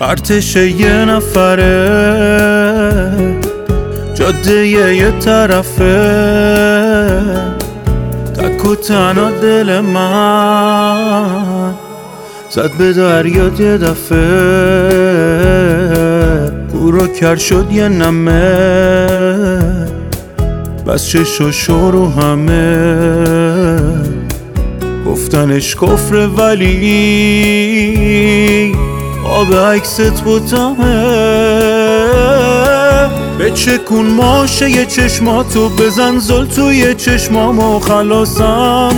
ارتش یه نفره، جاده یه طرفه، تک و تنها دل من زد به دریا یه دفعه، گورو کر شد یه نمه، بس چشو رو همه گفتنش کفر، ولی آب عکست بودمه. به چکون ماشه یه چشماتو، بزن زل توی چشمامو خلاصم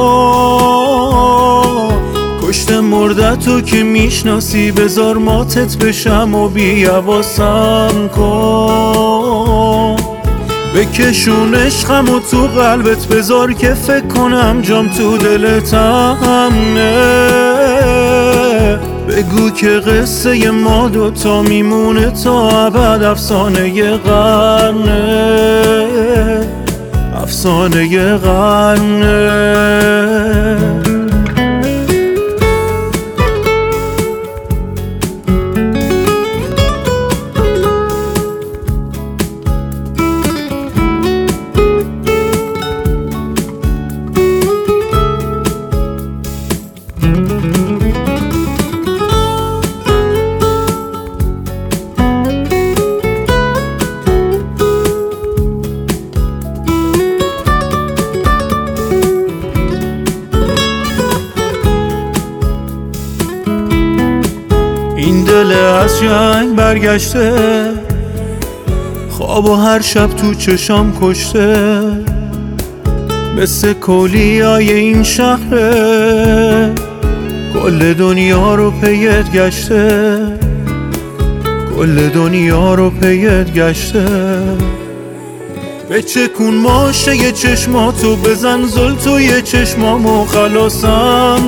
کن. کشته مردتو که میشناسی، بذار ماتت بشم و بی‌حواسم کن. بکشون عشقم و تو قلبت بذار که فکر کنم جام تو دلتم نه. بگو که قصه ما دوتا میمونه تا ابد، افسانه ی قرنه، افسانه ی قرنه. این دل از جنگ برگشته، خواب و هر شب تو چشام کشته، مثل کولیای این شهره، کل دنیا رو پیت گشته، کل دنیا رو پیت گشته. به چکون ماشه یه چشماتو، بزن زل توی چشمامو خلاصم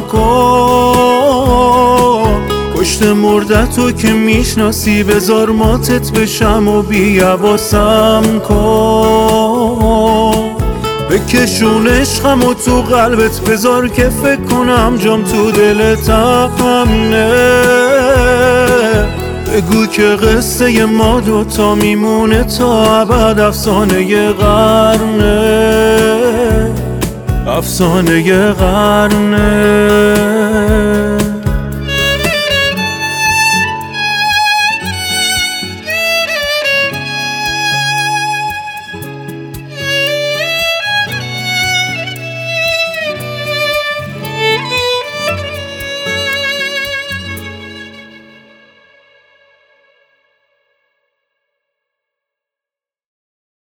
کن. کشته مردتو که میشناسی، بذار ماتت بشم و بی‌حواسم کن. بکشون عشقم و تو قلبت بذار که فکر کنم جام تو دلتم نه. بگو که قصه ما دوتا میمونه تا ابد، افسانه ی قرنه، افسانه ی قرنه.